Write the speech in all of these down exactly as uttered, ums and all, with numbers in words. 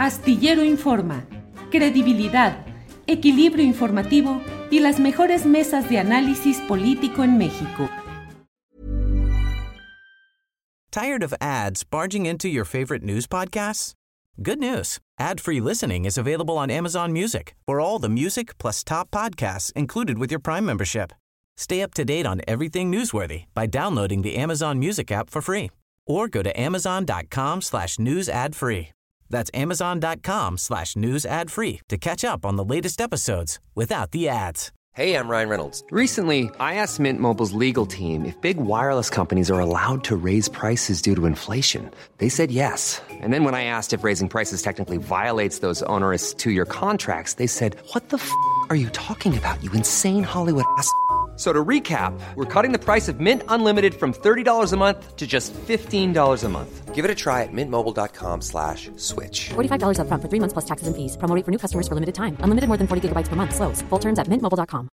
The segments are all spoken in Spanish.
Astillero Informa, credibilidad, equilibrio informativo y las mejores mesas de análisis político en México. Tired of ads barging into your favorite news podcasts? Good news. Ad-free listening is available on Amazon Music for all the music plus top podcasts included with your Prime membership. Stay up to date on everything newsworthy by downloading the Amazon Music app for free or go to amazon.com slash news ad free. That's amazon.com slash news ad free to catch up on the latest episodes without the ads. Hey, I'm Ryan Reynolds. Recently, I asked Mint Mobile's legal team if big wireless companies are allowed to raise prices due to inflation. They said yes. And then when I asked if raising prices technically violates those onerous two-year contracts, they said, what the f*** are you talking about, you insane Hollywood ass f- So to recap, we're cutting the price of Mint Unlimited from thirty dollars a month to just fifteen dollars a month. Give it a try at mintmobile.com slash switch. forty-five dollars up front for three months plus taxes and fees. Promo rate for new customers for limited time. Unlimited more than forty gigabytes per month. Slows full terms at mint mobile dot com.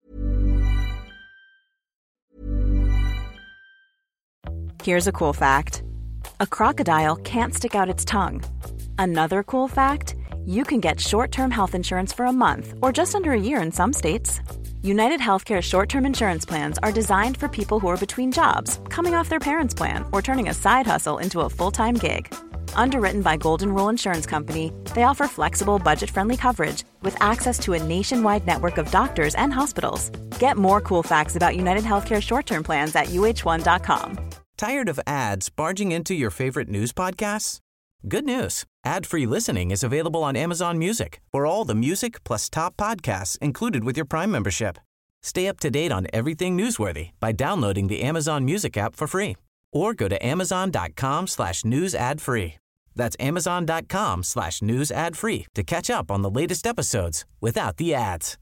Here's a cool fact. A crocodile can't stick out its tongue. Another cool fact, you can get short-term health insurance for a month or just under a year in some states. United Healthcare short-term insurance plans are designed for people who are between jobs, coming off their parents' plan, or turning a side hustle into a full-time gig. Underwritten by Golden Rule Insurance Company, they offer flexible, budget-friendly coverage with access to a nationwide network of doctors and hospitals. Get more cool facts about United Healthcare short-term plans at U H one dot com. Tired of ads barging into your favorite news podcasts? Good news. Ad-free listening is available on Amazon Music for all the music plus top podcasts included with your Prime membership. Stay up to date on everything newsworthy by downloading the Amazon Music app for free or go to amazon.com slash news ad free. That's amazon.com slash news ad free to catch up on the latest episodes without the ads.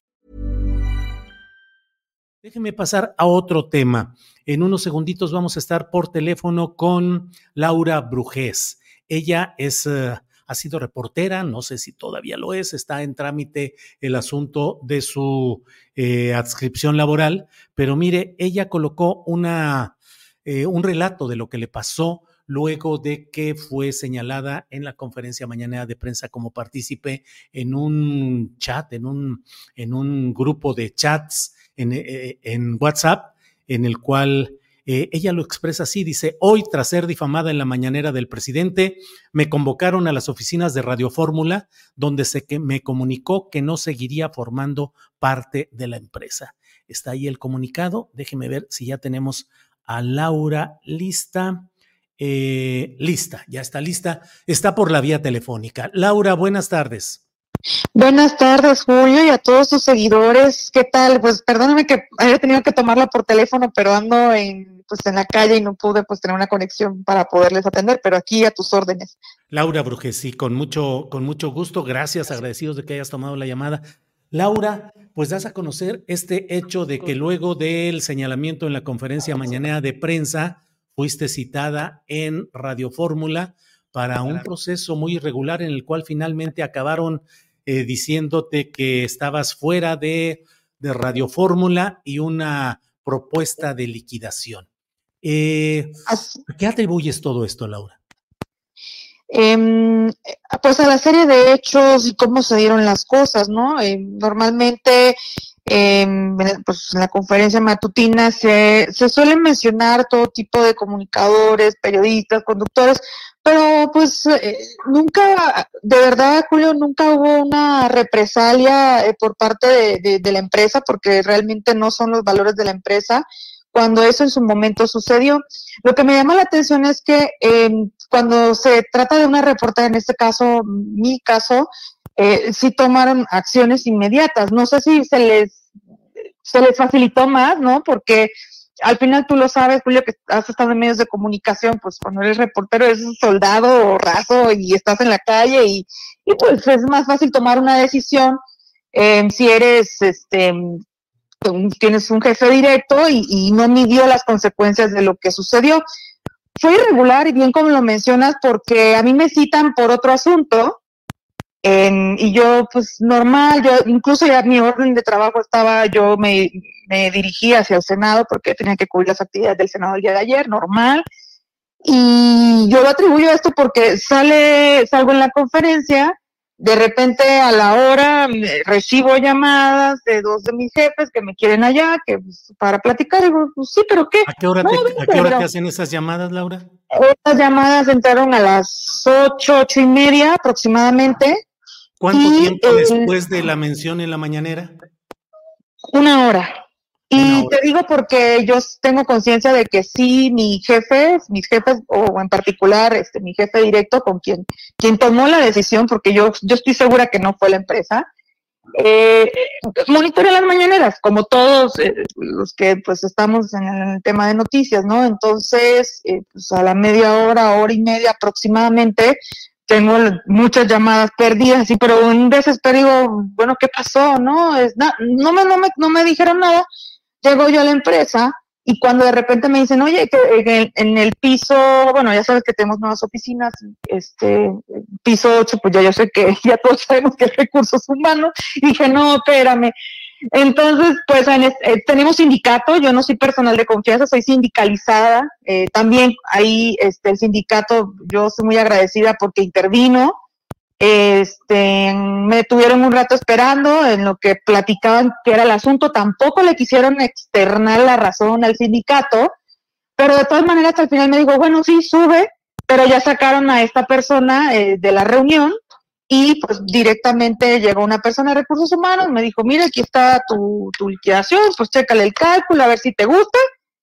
Déjeme pasar a otro tema. En unos segunditos vamos a estar por teléfono con Laura Brujés. Ella es, uh, ha sido reportera, no sé si todavía lo es, está en trámite el asunto de su eh, adscripción laboral, pero mire, ella colocó una, eh, un relato de lo que le pasó luego de que fue señalada en la conferencia mañanera de prensa como partícipe en un chat, en un, en un grupo de chats en, eh, en WhatsApp, en el cual Eh, ella lo expresa así, dice: hoy, tras ser difamada en la mañanera del presidente, me convocaron a las oficinas de Radio Fórmula, donde se que me comunicó que no seguiría formando parte de la empresa. Está ahí el comunicado. Déjeme ver si ya tenemos a Laura lista. Eh, lista, ya está lista. Está por la vía telefónica. Laura, buenas tardes. Buenas tardes, Julio, y a todos sus seguidores. ¿Qué tal? Pues perdóname que haya tenido que tomarla por teléfono, pero ando en, pues, en la calle y no pude pues tener una conexión para poderles atender, pero aquí a tus órdenes. Laura Brujés, sí, con mucho, con mucho gusto. Gracias, agradecidos de que hayas tomado la llamada. Laura, pues das a conocer este hecho de que luego del señalamiento en la conferencia mañanera de prensa, fuiste citada en Radio Fórmula para un proceso muy irregular en el cual finalmente acabaron eh, diciéndote que estabas fuera de, de Radio Fórmula y una propuesta de liquidación. Eh, ¿A qué atribuyes todo esto, Laura? Eh, pues a la serie de hechos y cómo se dieron las cosas, ¿no? Eh, normalmente eh, pues en la conferencia matutina se, se suelen mencionar todo tipo de comunicadores, periodistas, conductores, pero pues eh, nunca, de verdad, Julio, nunca hubo una represalia eh, por parte de, de, de la empresa, porque realmente no son los valores de la empresa cuando eso en su momento sucedió. Lo que me llama la atención es que eh, cuando se trata de una reportera, en este caso, mi caso, eh, sí tomaron acciones inmediatas. No sé si se les, se les facilitó más, ¿no? Porque al final tú lo sabes, Julio, que has estado en medios de comunicación, pues cuando eres reportero eres un soldado raso y estás en la calle y, y pues es más fácil tomar una decisión eh, si eres, este, tienes un jefe directo y, y no midió las consecuencias de lo que sucedió. Fue irregular y bien como lo mencionas, porque a mí me citan por otro asunto eh, y yo pues normal, yo incluso ya mi orden de trabajo estaba, yo me, me dirigí hacia el Senado porque tenía que cubrir las actividades del Senado el día de ayer, normal, Y yo lo atribuyo a esto porque sale, salgo en la conferencia, de repente a la hora recibo llamadas de dos de mis jefes que me quieren allá, que pues, para platicar, digo, pues sí, pero ¿qué? ¿A qué hora, no, te, vente, ¿a qué hora pero, te hacen esas llamadas, Laura? Estas llamadas entraron a las ocho, ocho y media aproximadamente. ¿Cuánto y, tiempo eh, después de la mención en la mañanera? Una hora. Y Una hora. te digo porque yo tengo conciencia de que sí, mi jefe, mis jefes, o en particular este mi jefe directo con quien, quien tomó la decisión, porque yo, yo estoy segura que no fue la empresa, eh, monitorea las mañaneras, como todos eh, los que pues estamos en el tema de noticias, ¿no? Entonces, eh, pues a la media hora, hora y media aproximadamente, tengo muchas llamadas perdidas, sí, pero un desespero digo, bueno, ¿qué pasó? No, es na- no me, no me, no me dijeron nada. Llego yo a la empresa y cuando de repente me dicen, oye, que en, en el piso, bueno, ya sabes que tenemos nuevas oficinas, este, piso ocho, pues ya yo sé que ya todos sabemos que es recursos humanos, y dije, no, espérame. Entonces, pues en, eh, tenemos sindicato, yo no soy personal de confianza, soy sindicalizada, eh, también ahí este, el sindicato, yo soy muy agradecida porque intervino. Este, me tuvieron un rato esperando en lo que platicaban que era el asunto, tampoco le quisieron externar la razón al sindicato, pero de todas maneras al final me dijo, bueno, sí, sube, pero ya sacaron a esta persona eh, de la reunión y pues directamente llegó una persona de recursos humanos, me dijo, mira, aquí está tu, tu liquidación, pues chécale el cálculo, a ver si te gusta.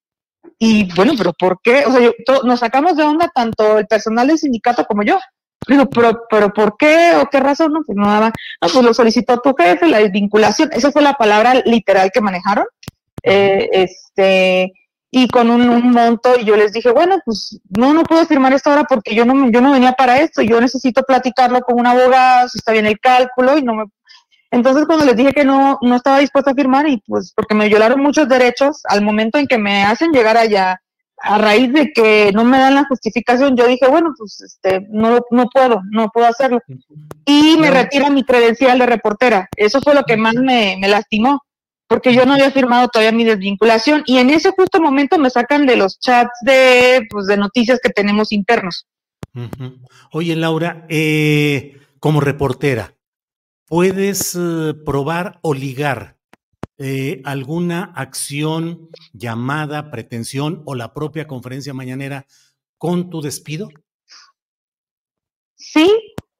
Y bueno, pero ¿por qué? O sea, yo, to, nos sacamos de onda tanto el personal del sindicato como yo. Digo, pero, pero ¿por qué? ¿O qué razón? No, pues no daba. No, pues lo solicitó tu jefe, la desvinculación. Esa fue la palabra literal que manejaron. Eh, este, y con un, un monto, y yo les dije, bueno, pues no, no puedo firmar esto ahora porque yo no, yo no venía para esto. Yo necesito platicarlo con un abogado, si está bien el cálculo, y no me. Entonces, cuando les dije que no, no estaba dispuesta a firmar, y pues porque me violaron muchos derechos, al momento en que me hacen llegar allá, a raíz de que no me dan la justificación, yo dije, bueno, pues este, no, no puedo, no puedo hacerlo. Y me No. retiran mi credencial de reportera. Eso fue lo que más me, me lastimó, porque yo no había firmado todavía mi desvinculación, y en ese justo momento me sacan de los chats de, pues, de noticias que tenemos internos. Uh-huh. Oye, Laura, eh, como reportera, ¿puedes eh, probar o ligar eh, alguna acción, llamada, pretensión o la propia conferencia mañanera con tu despido? Sí,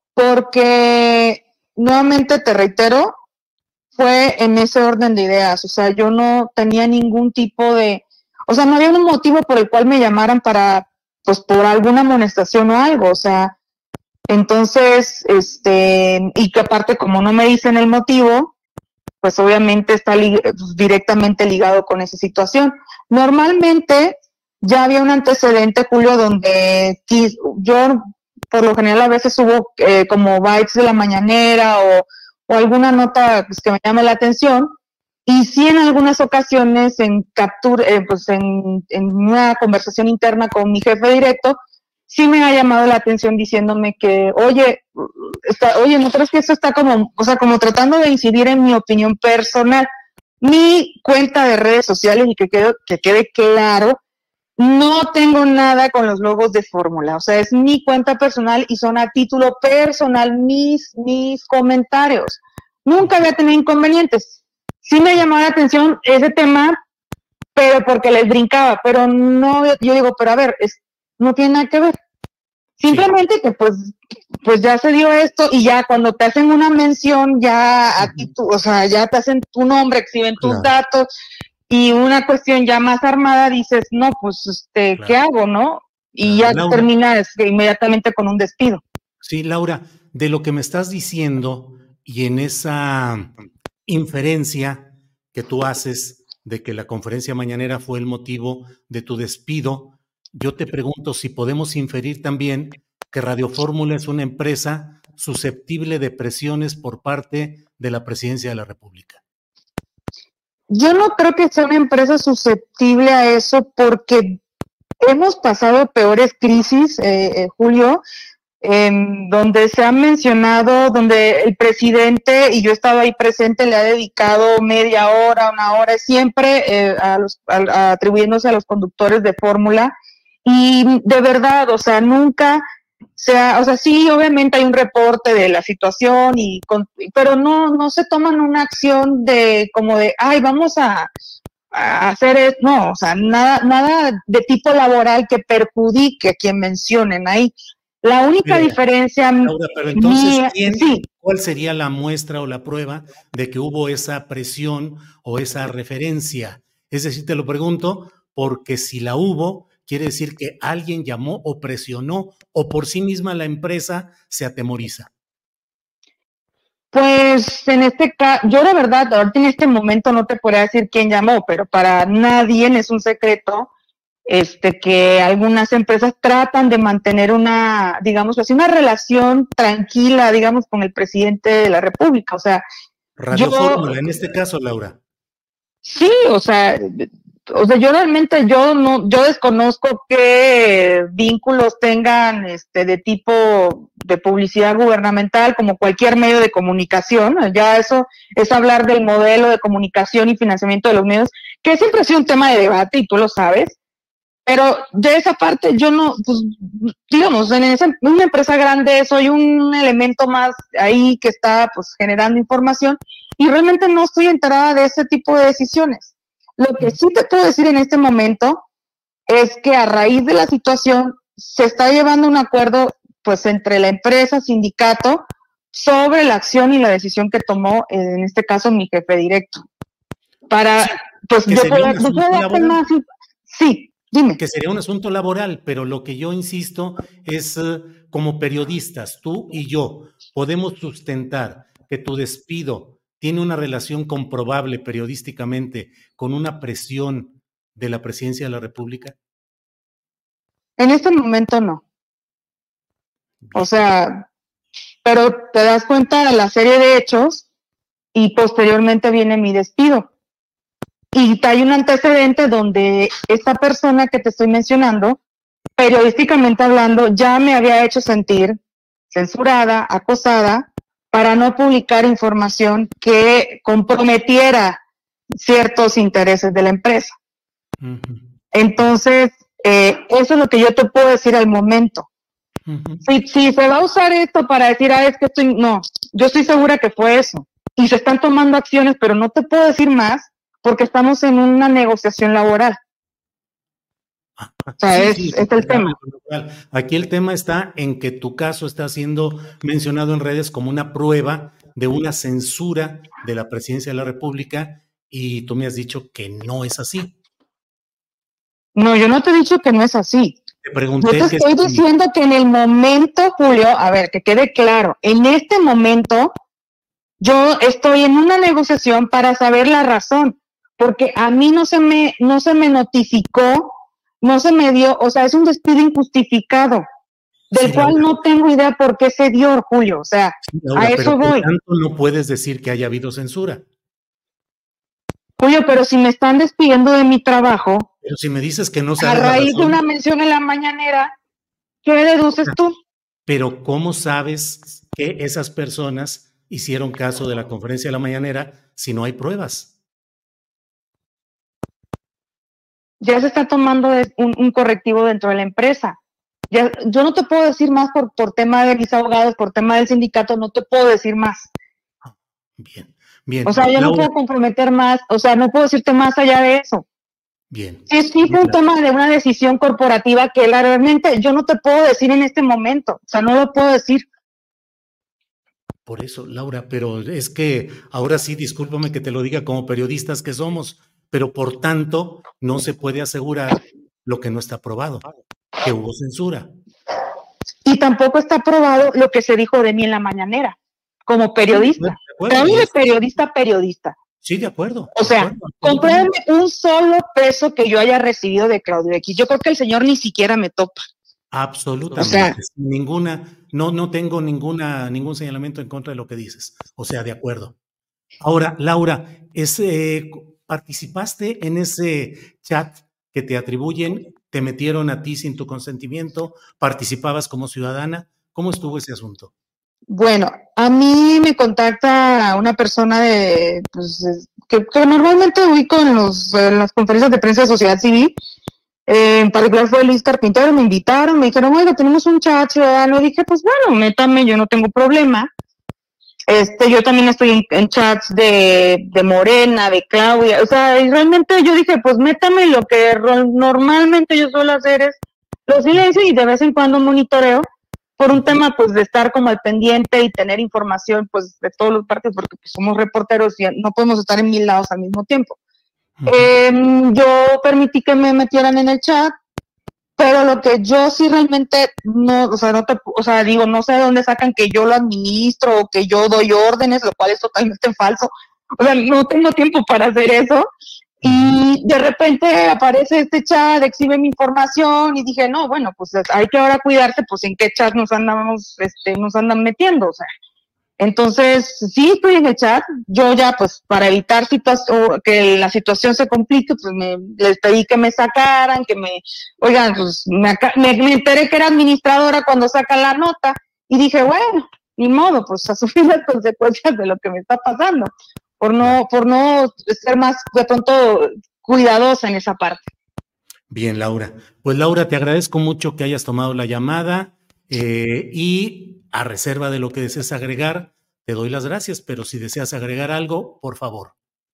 porque nuevamente te reitero, fue en ese orden de ideas, o sea, yo no tenía ningún tipo de, o sea, no había un motivo por el cual me llamaran para, pues, por alguna amonestación o algo, o sea, entonces, este, y que aparte como no me dicen el motivo, pues obviamente está li- directamente ligado con esa situación. Normalmente ya había un antecedente, Julio, donde yo por lo general a veces subo eh, como bytes de la mañanera o, o alguna nota pues, que me llame la atención, y sí en algunas ocasiones en captura, eh, pues en, en una conversación interna con mi jefe directo, sí me ha llamado la atención diciéndome que, oye, está, oye, ¿no crees que esto está como, o sea, como tratando de incidir en mi opinión personal? Mi cuenta de redes sociales, y que quede, que quede claro, no tengo nada con los logos de Fórmula, o sea, es mi cuenta personal y son a título personal mis, mis comentarios. Nunca había tenido inconvenientes. Sí me llamó la atención ese tema, pero porque les brincaba, pero no, yo digo, pero a ver, es, no tiene nada que ver. Simplemente sí. que pues, pues ya se dio esto, y ya cuando te hacen una mención, ya a ti, tú, o sea, ya te hacen tu nombre, exhiben tus claro. datos, y una cuestión ya más armada, dices, no, pues, este, claro. ¿qué hago, no? Y claro. ya Laura, terminas inmediatamente con un despido. Sí, Laura, de lo que me estás diciendo y en esa inferencia que tú haces de que la conferencia mañanera fue el motivo de tu despido, yo te pregunto si podemos inferir también que Radio Fórmula es una empresa susceptible de presiones por parte de la Presidencia de la República. Yo no creo que sea una empresa susceptible a eso, porque hemos pasado peores crisis, eh, eh, Julio, en donde se ha mencionado, donde el presidente, y yo estaba ahí presente, le ha dedicado media hora, una hora, siempre eh, a los, a, a, atribuyéndose a los conductores de Fórmula, Y de verdad, o sea, nunca sea, o sea, sí, obviamente hay un reporte de la situación, y con, pero no, no se toman una acción de como de, ay, vamos a, a hacer esto, no, o sea, nada, nada de tipo laboral que perjudique a quien mencionen ahí. La única Pero, diferencia, Laura, pero entonces, mía, ¿quién, sí, ¿cuál sería la muestra o la prueba de que hubo esa presión o esa referencia? Es decir, te lo pregunto porque si la hubo, quiere decir que alguien llamó o presionó, o por sí misma la empresa se atemoriza. pues en este caso, yo de verdad, ahorita en este momento no te podría decir quién llamó, pero para nadie es un secreto este que algunas empresas tratan de mantener una, digamos así, una relación tranquila, digamos, con el presidente de la República. O sea, Radio yo, Fórmula, en este caso, Laura. sí, o sea, o sea, yo realmente yo no, yo desconozco qué vínculos tengan este de tipo de publicidad gubernamental como cualquier medio de comunicación. Ya eso es hablar del modelo de comunicación y financiamiento de los medios, que siempre ha sido un tema de debate y tú lo sabes. Pero de esa parte yo no, pues, digamos, en esa, una empresa grande soy un elemento más ahí que está pues generando información, y realmente no estoy enterada de ese tipo de decisiones. Lo que sí te puedo decir en este momento es que a raíz de la situación se está llevando un acuerdo pues entre la empresa, sindicato, sobre la acción y la decisión que tomó, en este caso, mi jefe directo. Para, Sí, pues que yo sería puedo, un asunto yo puedo laboral. más, sí. Dime. Que sería un asunto laboral, pero lo que yo insisto es, eh, como periodistas, tú y yo, podemos sustentar que tu despido tiene una relación comprobable periodísticamente con una presión de la Presidencia de la República. En este momento no. Bien. O sea, pero te das cuenta de la serie de hechos y posteriormente viene mi despido. Y hay un antecedente donde esta persona que te estoy mencionando, periodísticamente hablando, ya me había hecho sentir censurada, acosada, para no publicar información que comprometiera ciertos intereses de la empresa. Uh-huh. Entonces, eh, eso es lo que yo te puedo decir al momento. Uh-huh. Si, si se va a usar esto para decir, ah, es que estoy, no, yo estoy segura que fue eso. Y se están tomando acciones, pero no te puedo decir más, porque estamos en una negociación laboral. O sea, sí, es, sí, es el tema. Aquí el tema está en que tu caso está siendo mencionado en redes como una prueba de una censura de la Presidencia de la República, y tú me has dicho que no es así. No, yo no te he dicho que no es así. Te pregunté. Yo te estoy que diciendo que en el momento, Julio, a ver, que quede claro, en este momento yo estoy en una negociación para saber la razón, porque a mí no se me, no se me notificó, no se me dio, o sea, es un despido injustificado, del sí, cual Laura, no tengo idea por qué se dio, Julio, o sea, sí, Laura, a eso pero voy. Por tanto, no puedes decir que haya habido censura. Julio, pero si me están despidiendo de mi trabajo, pero si me dices que no sabes a raíz de una mención en la mañanera, ¿qué deduces tú? Pero ¿cómo sabes que esas personas hicieron caso de la conferencia de la mañanera si no hay pruebas? Ya se está tomando un, un correctivo dentro de la empresa. Ya, yo no te puedo decir más por, por tema de mis abogados, por tema del sindicato, no te puedo decir más. Bien, bien. O sea, yo Laura, no puedo comprometer más, o sea, no puedo decirte más allá de eso. Bien. Sí, sí fue un tema de una decisión corporativa que la, realmente yo no te puedo decir en este momento, o sea, no lo puedo decir. Por eso, Laura, pero es que ahora sí, discúlpame que te lo diga como periodistas que somos, pero por tanto no se puede asegurar lo que no está probado, que hubo censura. Y tampoco está probado lo que se dijo de mí en la mañanera, como periodista. Pero de periodista, periodista. Sí, de acuerdo. O sea, compruébame un solo peso que yo haya recibido de Claudio X. Yo creo que el señor ni siquiera me topa. Absolutamente. O sea, ninguna, no, no tengo ninguna, ningún señalamiento en contra de lo que dices. O sea, de acuerdo. Ahora, Laura, es, eh, ¿participaste en ese chat que te atribuyen? ¿Te metieron a ti sin tu consentimiento? ¿Participabas como ciudadana? ¿Cómo estuvo ese asunto? Bueno, a mí me contacta una persona de, pues, que, que normalmente ubico en, los, en las conferencias de prensa de sociedad civil, Eh, en particular fue Luis Carpintero, me invitaron, me dijeron, oiga, tenemos un chat ciudadano. Y dije, pues bueno, métame, yo no tengo problema. Este, yo también estoy en, en chats de, de Morena, de Claudia, o sea, y realmente yo dije, pues métame, lo que ro- normalmente yo suelo hacer es lo silencio y de vez en cuando monitoreo por un tema pues de estar como al pendiente y tener información pues de todos los partidos, porque pues, somos reporteros y no podemos estar en mil lados al mismo tiempo. Uh-huh. Eh, yo permití que me metieran en el chat, pero lo que yo sí realmente no, o sea, no te, o sea, digo, no sé de dónde sacan que yo lo administro o que yo doy órdenes, lo cual es totalmente falso. O sea, no tengo tiempo para hacer eso. Y de repente aparece este chat, exhibe mi información y dije, no, bueno, pues hay que ahora cuidarse, pues en qué chat nos andamos, este, nos andan metiendo, o sea. Entonces, sí estoy en el chat, yo ya pues para evitar situa- que la situación se complique, pues me, les pedí que me sacaran, que me, oigan, pues me, me, me enteré que era administradora cuando sacan la nota y dije, bueno, ni modo, pues asumir las consecuencias de lo que me está pasando, por no, por no ser más de pronto cuidadosa en esa parte. Bien, Laura. Pues Laura, te agradezco mucho que hayas tomado la llamada eh, y a reserva de lo que desees agregar, te doy las gracias, pero si deseas agregar algo, por favor.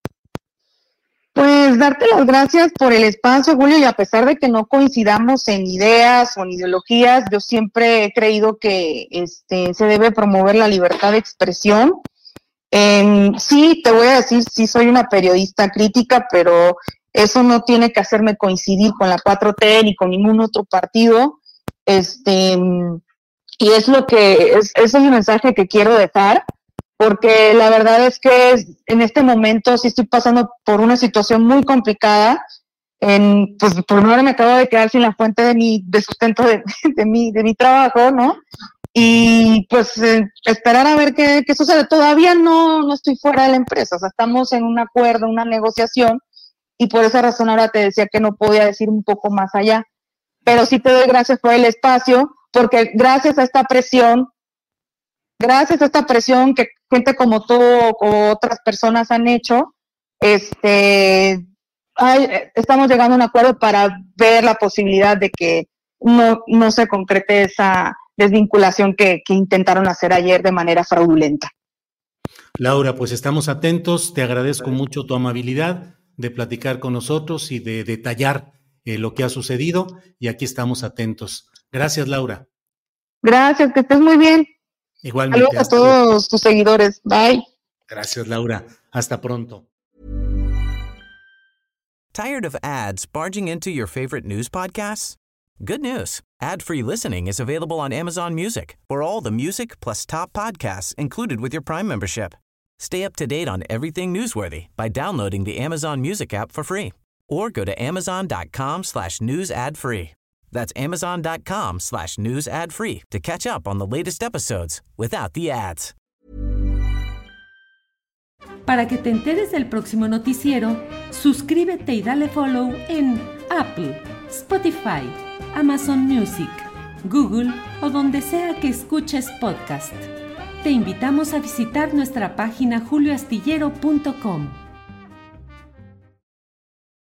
Pues darte las gracias por el espacio, Julio, y a pesar de que no coincidamos en ideas o en ideologías, yo siempre he creído que este, se debe promover la libertad de expresión. Eh, sí, te voy a decir, sí soy una periodista crítica, pero eso no tiene que hacerme coincidir con la cuatro T ni con ningún otro partido. Este... Y es lo que, es, ese es el mensaje que quiero dejar, porque la verdad es que en este momento sí estoy pasando por una situación muy complicada. En, pues por ahora me acabo de quedar sin la fuente de mi, de sustento de, de mi, de mi trabajo, ¿no? Y pues eh, esperar a ver qué, qué sucede. Todavía no, no estoy fuera de la empresa, o sea, estamos en un acuerdo, una negociación, y por esa razón ahora te decía que no podía decir un poco más allá. Pero sí te doy gracias por el espacio, porque gracias a esta presión, gracias a esta presión que gente como tú o otras personas han hecho, este, hay, estamos llegando a un acuerdo para ver la posibilidad de que no, no se concrete esa desvinculación que, que intentaron hacer ayer de manera fraudulenta. Laura, pues estamos atentos, te agradezco mucho tu amabilidad de platicar con nosotros y de detallar eh, lo que ha sucedido, y aquí estamos atentos. Gracias, Laura. Gracias, que estés muy bien. Igualmente. Saludos a todos tus seguidores. Bye. Gracias, Laura. Hasta pronto. Tired of ads barging into your favorite news podcasts? Good news. Ad-free listening is available on Amazon Music for all the music plus top podcasts included with your Prime membership. Stay up to date on everything newsworthy by downloading the Amazon Music app for free or go to amazon.com slash news ad free. That's amazon.com slash news ad free to catch up on the latest episodes without the ads. Para que te enteres del próximo noticiero, suscríbete y dale follow en Apple, Spotify, Amazon Music, Google o donde sea que escuches podcast. Te invitamos a visitar nuestra página julio astillero punto com.